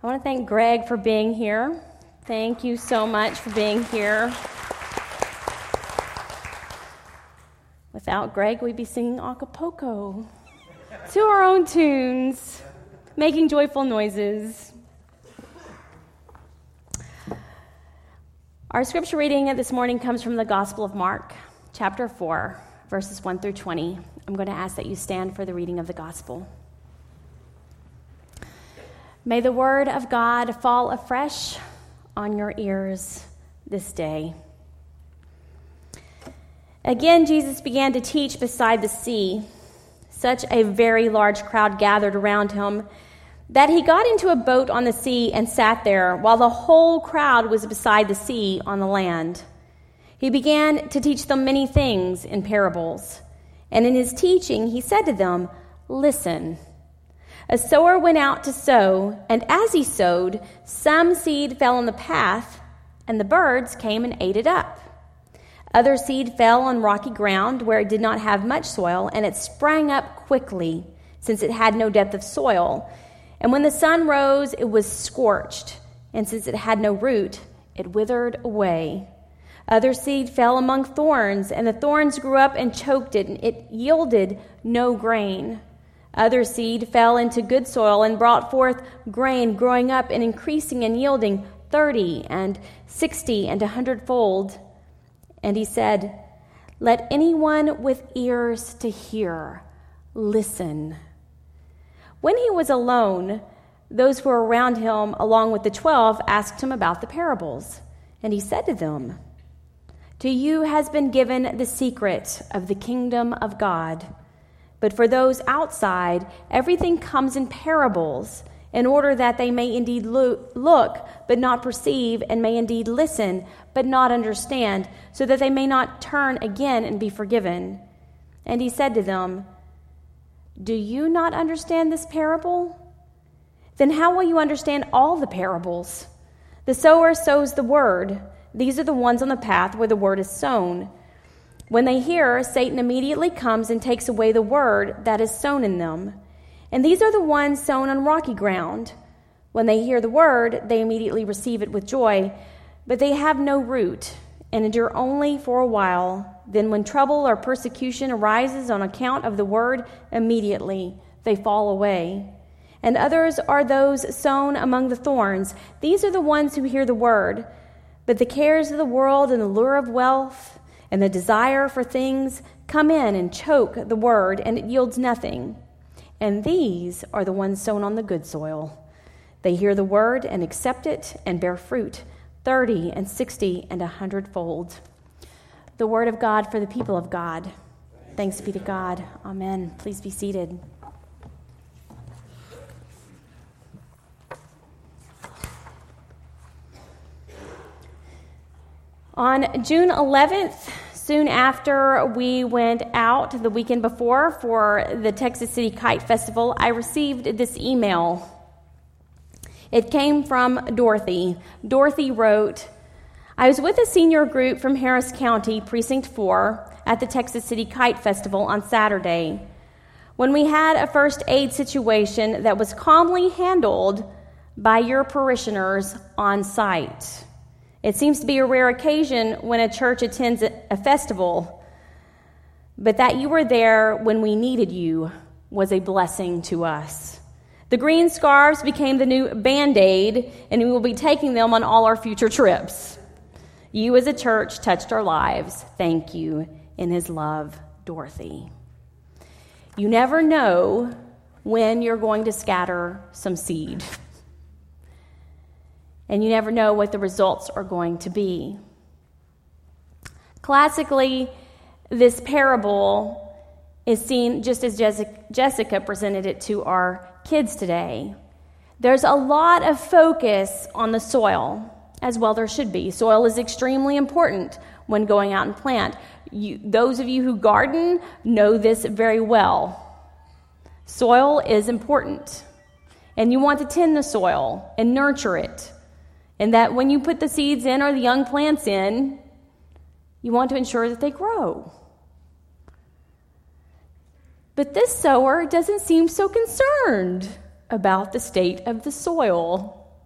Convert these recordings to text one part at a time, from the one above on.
I want to thank Greg for being here. Thank you so much for being here. Without Greg, we'd be singing Acapulco to our own tunes, making joyful noises. Our scripture reading this morning comes from the Gospel of Mark, chapter 4, verses 1 through 20. I'm going to ask that you stand for the reading of the Gospel. May the word of God fall afresh on your ears this day. Again, Jesus began to teach beside the sea. Such a very large crowd gathered around him that he got into a boat on the sea and sat there while the whole crowd was beside the sea on the land. He began to teach them many things in parables. And in his teaching, he said to them, "Listen. A sower went out to sow, and as he sowed, some seed fell on the path, and the birds came and ate it up. Other seed fell on rocky ground where it did not have much soil, and it sprang up quickly, since it had no depth of soil. And when the sun rose, it was scorched, and since it had no root, it withered away. Other seed fell among thorns, and the thorns grew up and choked it, and it yielded no grain. Other seed fell into good soil and brought forth grain, growing up and increasing and yielding 30 and 60 and 100-fold. And he said, 'Let anyone with ears to hear listen.' When he was alone, those who were around him, along with the 12, asked him about the parables. And he said to them, 'To you has been given the secret of the kingdom of God. But for those outside, everything comes in parables, in order that they may indeed look, but not perceive, and may indeed listen, but not understand, so that they may not turn again and be forgiven.' And he said to them, 'Do you not understand this parable? Then how will you understand all the parables? The sower sows the word. These are the ones on the path where the word is sown. When they hear, Satan immediately comes and takes away the word that is sown in them. And these are the ones sown on rocky ground. When they hear the word, they immediately receive it with joy, but they have no root and endure only for a while. Then when trouble or persecution arises on account of the word, immediately they fall away. And others are those sown among the thorns. These are the ones who hear the word, but the cares of the world and the lure of wealth and the desire for things come in and choke the word, and it yields nothing. And these are the ones sown on the good soil. They hear the word and accept it and bear fruit, 30 and 60 and 100-fold. The word of God for the people of God. Thanks be to God. Amen. Please be seated. On June 11th, soon after we went out the weekend before for the Texas City Kite Festival, I received this email. It came from Dorothy. Dorothy wrote, "I was with a senior group from Harris County, Precinct 4, at the Texas City Kite Festival on Saturday, when we had a first aid situation that was calmly handled by your parishioners on site. It seems to be a rare occasion when a church attends a festival, but that you were there when we needed you was a blessing to us. The green scarves became the new Band-Aid, and we will be taking them on all our future trips. You as a church touched our lives. Thank you. In his love, Dorothy." You never know when you're going to scatter some seed. And you never know what the results are going to be. Classically, this parable is seen just as Jessica presented it to our kids today. There's a lot of focus on the soil, as well there should be. Soil is extremely important when going out and plant. Those of you who garden know this very well. Soil is important, and you want to tend the soil and nurture it. And that when you put the seeds in or the young plants in, you want to ensure that they grow. But this sower doesn't seem so concerned about the state of the soil.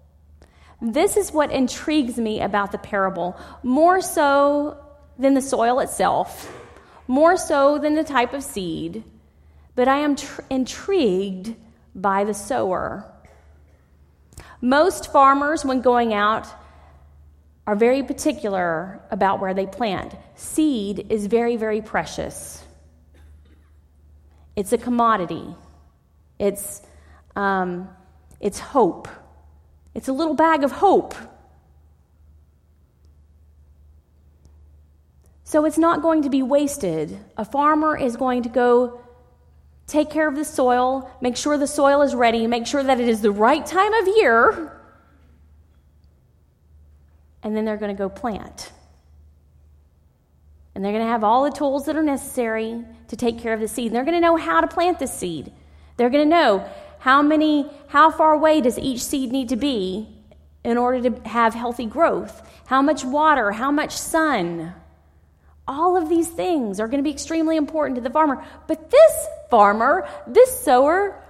This is what intrigues me about the parable, more so than the soil itself, more so than the type of seed, but I am intrigued by the sower. Most farmers, when going out, are very particular about where they plant. Seed is very, very precious. It's a commodity. It's hope. It's a little bag of hope. So it's not going to be wasted. A farmer is going to go take care of the soil, make sure the soil is ready, make sure that it is the right time of year, and then they're going to go plant. And they're going to have all the tools that are necessary to take care of the seed. They're going to know how to plant the seed. They're going to know how far away does each seed need to be in order to have healthy growth? How much water, how much sun? All of these things are going to be extremely important to the farmer. But this farmer, this sower,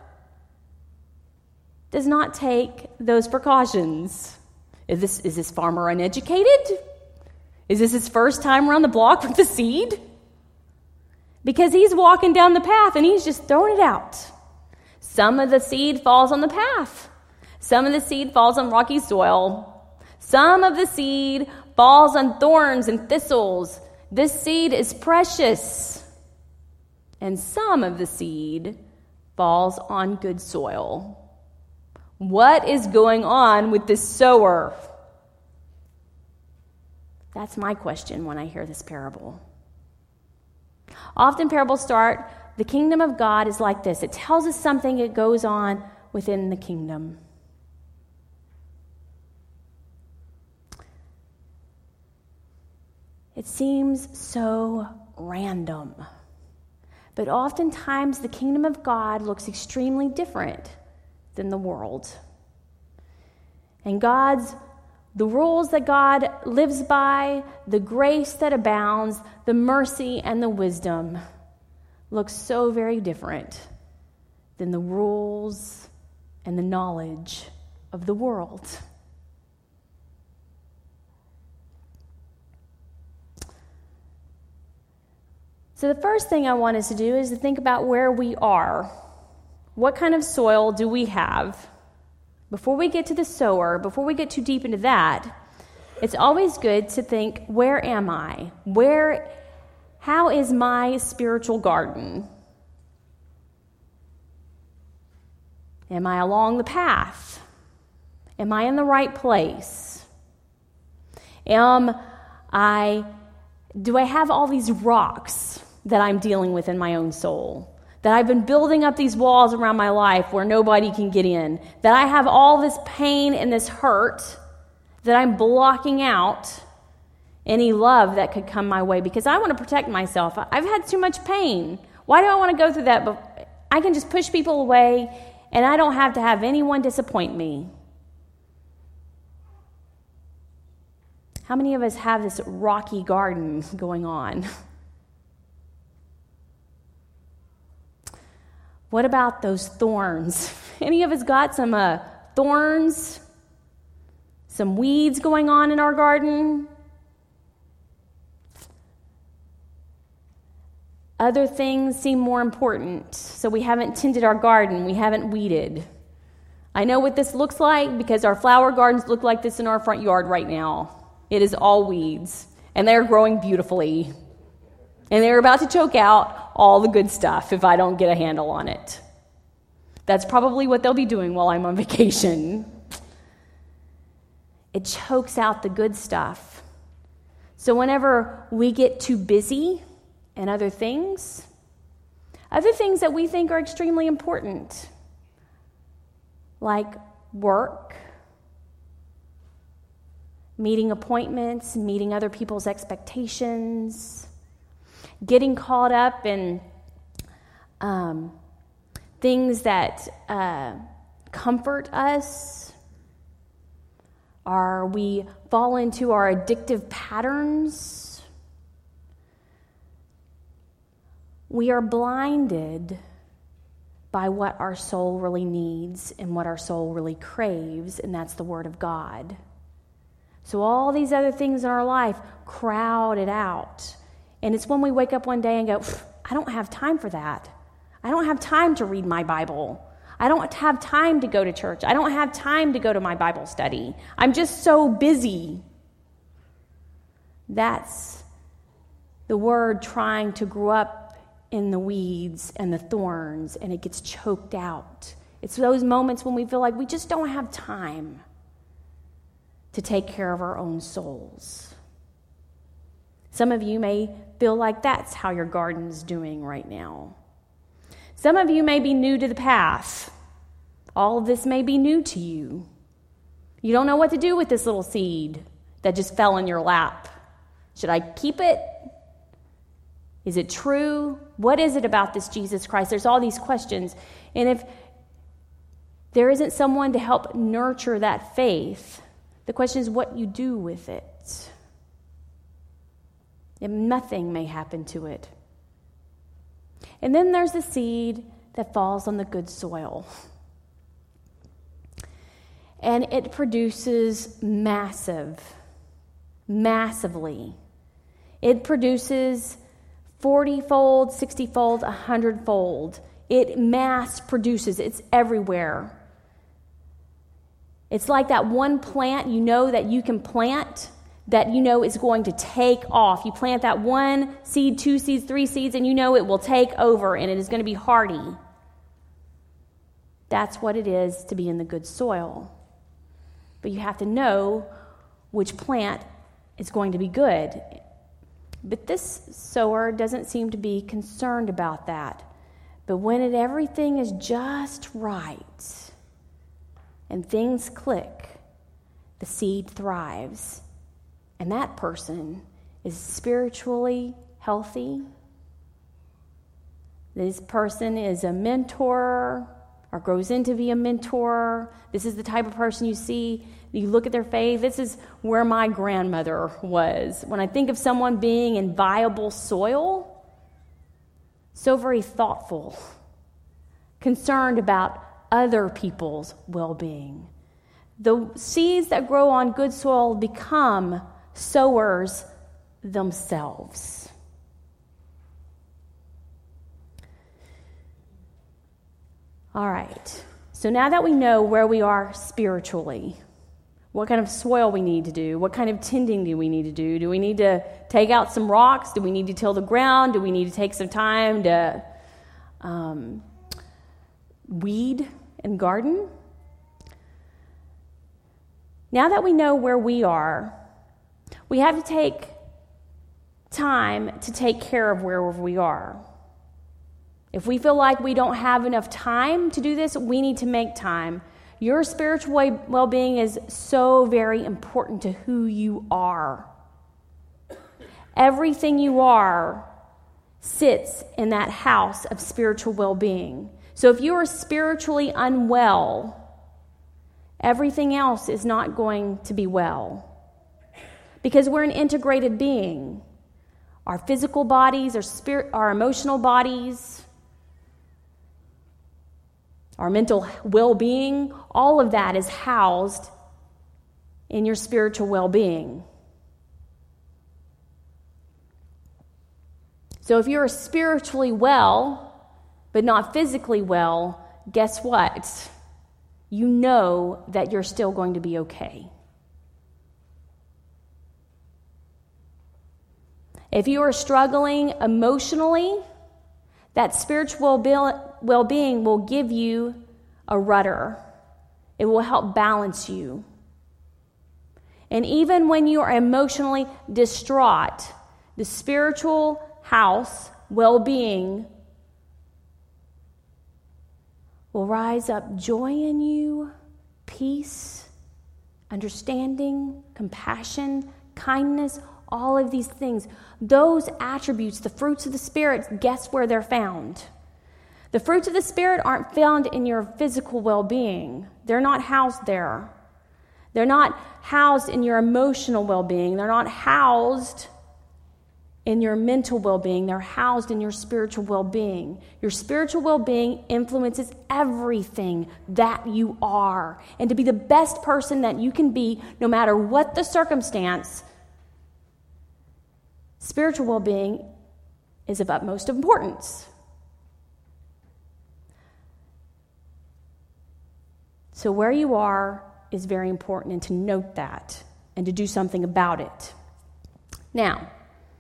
does not take those precautions. Is this farmer uneducated? Is this his first time around the block with the seed? Because he's walking down the path and he's just throwing it out. Some of the seed falls on the path. Some of the seed falls on rocky soil. Some of the seed falls on thorns and thistles. This seed is precious. And some of the seed falls on good soil. What is going on with this sower? That's my question when I hear this parable. Often parables start, the kingdom of God is like this. It tells us something that goes on within the kingdom. It seems so random. But oftentimes the kingdom of God looks extremely different than the world. And the rules that God lives by, the grace that abounds, the mercy and the wisdom look so very different than the rules and the knowledge of the world. So the first thing I want us to do is to think about where we are. What kind of soil do we have? Before we get to the sower, before we get too deep into that, it's always good to think, where am I? How is my spiritual garden? Am I along the path? Am I in the right place? Do I have all these rocks that I'm dealing with in my own soul? That I've been building up these walls around my life where nobody can get in? That I have all this pain and this hurt that I'm blocking out any love that could come my way because I want to protect myself. I've had too much pain. Why do I want to go through that? But I can just push people away and I don't have to have anyone disappoint me. How many of us have this rocky garden going on? What about those thorns? Any of us got some thorns? Some weeds going on in our garden? Other things seem more important, so we haven't tended our garden, we haven't weeded. I know what this looks like because our flower gardens look like this in our front yard right now. It is all weeds, and they're growing beautifully. And they're about to choke out all the good stuff if I don't get a handle on it. That's probably what they'll be doing while I'm on vacation. It chokes out the good stuff. So whenever we get too busy and other things that we think are extremely important, like work, meeting appointments, meeting other people's expectations, getting caught up in things that comfort us, or we fall into our addictive patterns, we are blinded by what our soul really needs and what our soul really craves, and that's the Word of God. So all these other things in our life crowd it out. And it's when we wake up one day and go, I don't have time for that. I don't have time to read my Bible. I don't have time to go to church. I don't have time to go to my Bible study. I'm just so busy. That's the Word trying to grow up in the weeds and the thorns, and it gets choked out. It's those moments when we feel like we just don't have time to take care of our own souls. Some of you may feel like that's how your garden's doing right now. Some of you may be new to the path. All of this may be new to you. You don't know what to do with this little seed that just fell in your lap. Should I keep it? Is it true? What is it about this Jesus Christ? There's all these questions. And if there isn't someone to help nurture that faith, the question is what you do with it. And nothing may happen to it. And then there's the seed that falls on the good soil. And it produces massively. It produces 40-fold, 60-fold, 100-fold. It mass produces. It's everywhere. It's like that one plant you know that you can plant that you know is going to take off. You plant that one seed, 2 seeds, 3 seeds, and you know it will take over and it is going to be hardy. That's what it is to be in the good soil. But you have to know which plant is going to be good. But this sower doesn't seem to be concerned about that. But when everything is just right and things click, the seed thrives. And that person is spiritually healthy. This person is a mentor or grows into be a mentor. This is the type of person you see, you look at their faith. This is where my grandmother was. When I think of someone being in viable soil, so very thoughtful, concerned about other people's well-being. The seeds that grow on good soil become sowers themselves. All right. So now that we know where we are spiritually, what kind of soil we need to do, what kind of tending do we need to do? Do we need to take out some rocks? Do we need to till the ground? Do we need to take some time to weed and garden? Now that we know where we are, we have to take time to take care of wherever we are. If we feel like we don't have enough time to do this, we need to make time. Your spiritual well-being is so very important to who you are. Everything you are sits in that house of spiritual well-being. So if you are spiritually unwell, everything else is not going to be well. Because we're an integrated being. Our physical bodies, our emotional bodies, our mental well-being, all of that is housed in your spiritual well-being. So if you're spiritually well, but not physically well, guess what? You know that you're still going to be okay. If you are struggling emotionally, that spiritual well-being will give you a rudder. It will help balance you. And even when you are emotionally distraught, the spiritual house, well-being, will rise up joy in you, peace, understanding, compassion, kindness, all of these things. Those attributes, the fruits of the Spirit, guess where they're found? The fruits of the Spirit aren't found in your physical well-being. They're not housed there. They're not housed in your emotional well-being. They're not housed in your mental well-being. They're housed in your spiritual well-being. Your spiritual well-being influences everything that you are. And to be the best person that you can be, no matter what the circumstance, spiritual well-being is of utmost importance. So where you are is very important, and to note that and to do something about it. Now,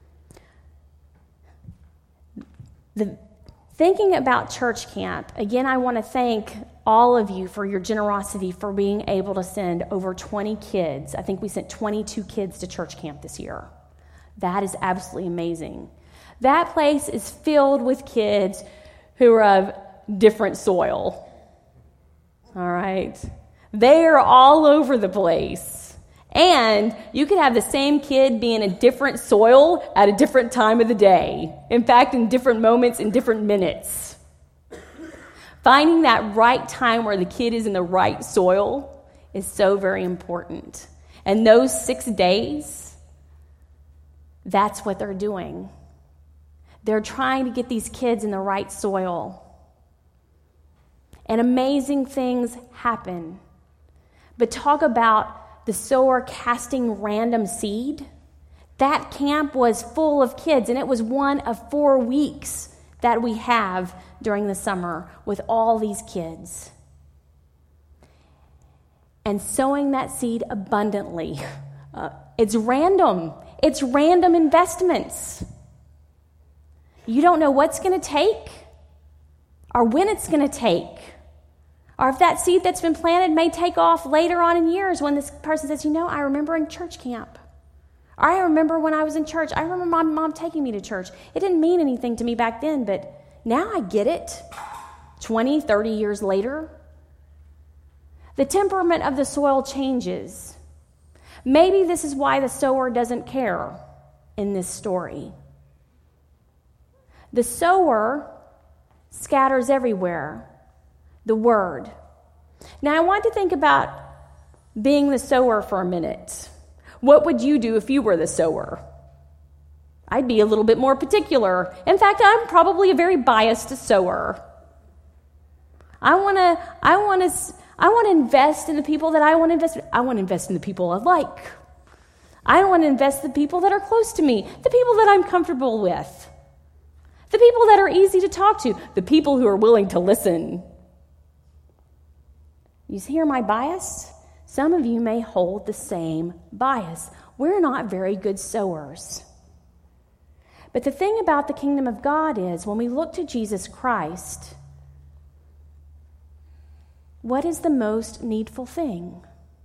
thinking about church camp, again, I want to thank all of you for your generosity for being able to send over 20 kids. I think we sent 22 kids to church camp this year. That is absolutely amazing. That place is filled with kids who are of different soil. All right? They are all over the place. And you could have the same kid be in a different soil at a different time of the day. In fact, in different moments, in different minutes. Finding that right time where the kid is in the right soil is so very important. And those 6 days, that's what they're doing. They're trying to get these kids in the right soil. And amazing things happen. But talk about the sower casting random seed. That camp was full of kids, and it was one of 4 weeks that we have during the summer with all these kids. And sowing that seed abundantly. It's random. It's random investments. You don't know what's going to take or when it's going to take. Or if that seed that's been planted may take off later on in years when this person says, I remember in church camp. Or I remember when I was in church. I remember my mom taking me to church. It didn't mean anything to me back then, but now I get it. 20, 30 years later. The temperament of the soil changes. Maybe this is why the sower doesn't care in this story. The sower scatters everywhere the word. Now, I want to think about being the sower for a minute. What would you do if you were the sower? I'd be a little bit more particular. In fact, I'm probably a very biased sower. I want to invest in the people that I want to invest in. I want to invest in the people I like. I want to invest in the people that are close to me, the people that I'm comfortable with, the people that are easy to talk to, the people who are willing to listen. You hear my bias? Some of you may hold the same bias. We're not very good sowers. But the thing about the kingdom of God is when we look to Jesus Christ, what is the most needful thing?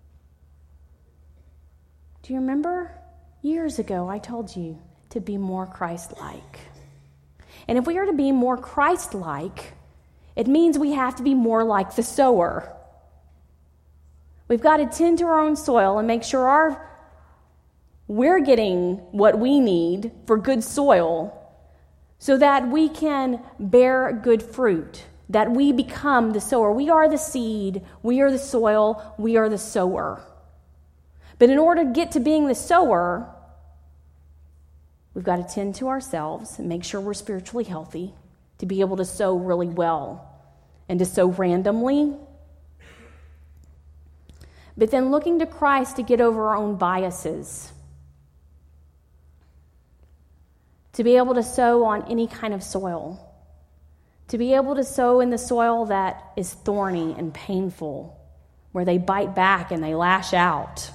Do you remember? Years ago, I told you to be more Christ-like. And if we are to be more Christ-like, it means we have to be more like the sower. We've got to tend to our own soil and make sure we're getting what we need for good soil so that we can bear good fruit, that we become the sower. We are the seed, we are the soil, we are the sower. But in order to get to being the sower, we've got to tend to ourselves and make sure we're spiritually healthy to be able to sow really well and to sow randomly. But then looking to Christ to get over our own biases. To be able to sow on any kind of soil. To be able to sow in the soil that is thorny and painful, where they bite back and they lash out.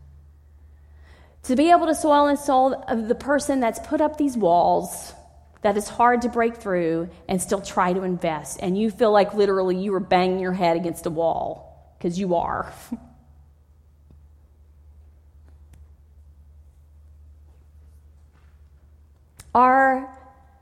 To be able to sow in the soil of the person that's put up these walls that is hard to break through and still try to invest. And you feel like literally you are banging your head against a wall, because you are. Are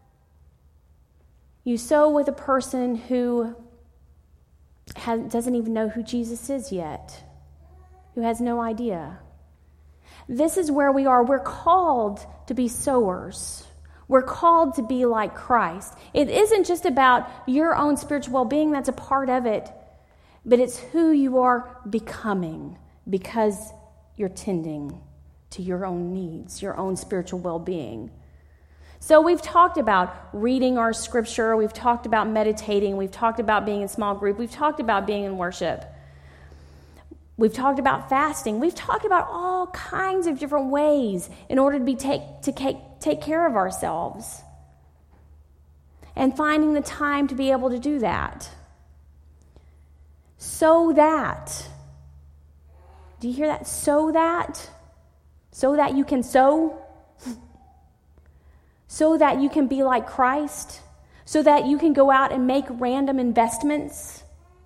you sow with a person who doesn't even know who Jesus is yet, who has no idea? This is where we are. We're called to be sowers. We're called to be like Christ. It isn't just about your own spiritual well-being, that's a part of it, but it's who you are becoming because you're tending to your own needs, your own spiritual well-being. So we've talked about reading our scripture, we've talked about meditating, we've talked about being in small group, we've talked about being in worship. We've talked about fasting. We've talked about all kinds of different ways in order to take care of ourselves. And finding the time to be able to do that. So that, do you hear that? So that you can sow. So that you can be like Christ. So that you can go out and make random investments.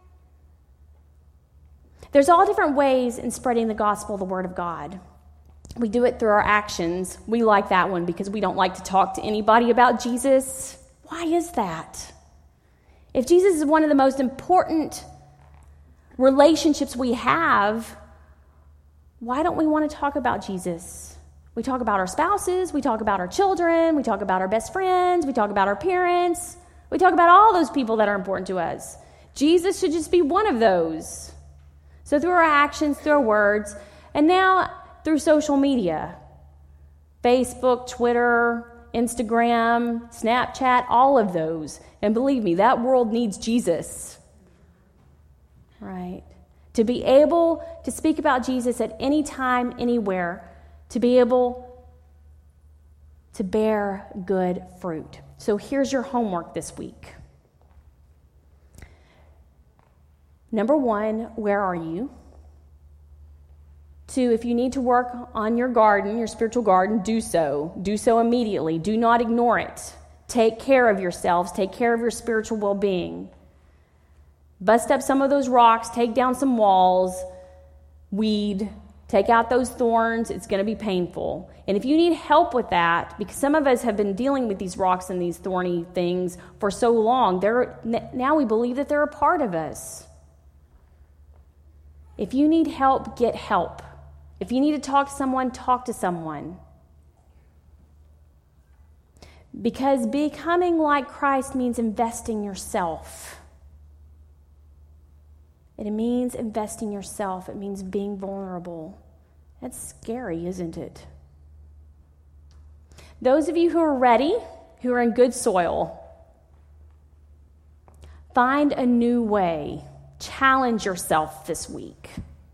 There's all different ways in spreading the gospel, the word of God. We do it through our actions. We like that one because we don't like to talk to anybody about Jesus. Why is that? If Jesus is one of the most important relationships we have, why don't we want to talk about Jesus? We talk about our spouses, we talk about our children, we talk about our best friends, we talk about our parents, we talk about all those people that are important to us. Jesus should just be one of those. So through our actions, through our words, and now through social media, Facebook, Twitter, Instagram, Snapchat, all of those. And believe me, that world needs Jesus. Right? To be able to speak about Jesus at any time, anywhere, to be able to bear good fruit. So here's your homework this week. Number 1, where are you? 2, if you need to work on your garden, your spiritual garden, do so. Do so immediately. Do not ignore it. Take care of yourselves. Take care of your spiritual well-being. Bust up some of those rocks. Take down some walls. Weed. Take out those thorns. It's going to be painful. And if you need help with that, because some of us have been dealing with these rocks and these thorny things for so long, now we believe that they're a part of us. If you need help, get help. If you need to talk to someone. Because becoming like Christ means investing yourself. It means investing yourself. It means being vulnerable. That's scary, isn't it? Those of you who are ready, who are in good soil, find a new way. Challenge yourself this week.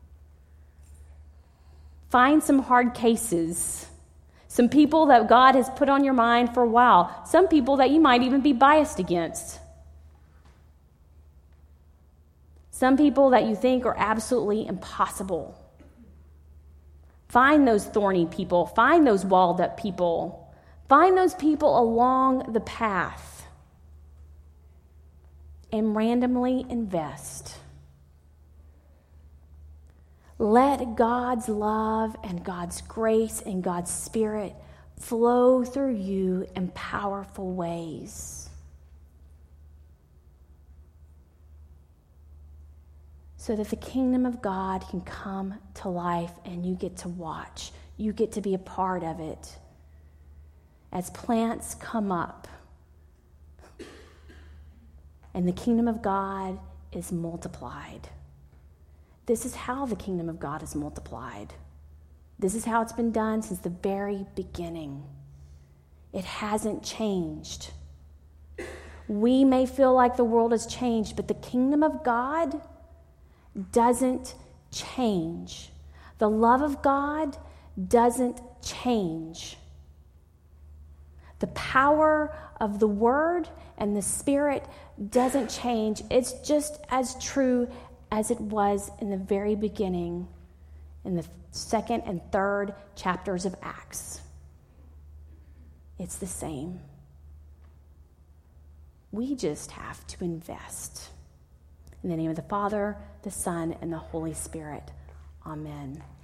Find some hard cases. Some people that God has put on your mind for a while. Some people that you might even be biased against. Some people that you think are absolutely impossible. Find those thorny people. Find those walled up people. Find those people along the path. And randomly invest. Let God's love and God's grace and God's Spirit flow through you in powerful ways. So that the kingdom of God can come to life and you get to watch. You get to be a part of it. As plants come up and the kingdom of God is multiplied. This is how the kingdom of God is multiplied. This is how it's been done since the very beginning. It hasn't changed. We may feel like the world has changed, but the kingdom of God doesn't change. The love of God doesn't change. The power of the Word and the Spirit doesn't change. It's just as true as it was in the very beginning, in the 2nd and 3rd chapters of Acts. It's the same. We just have to invest. In the name of the Father, the Son, and the Holy Spirit. Amen.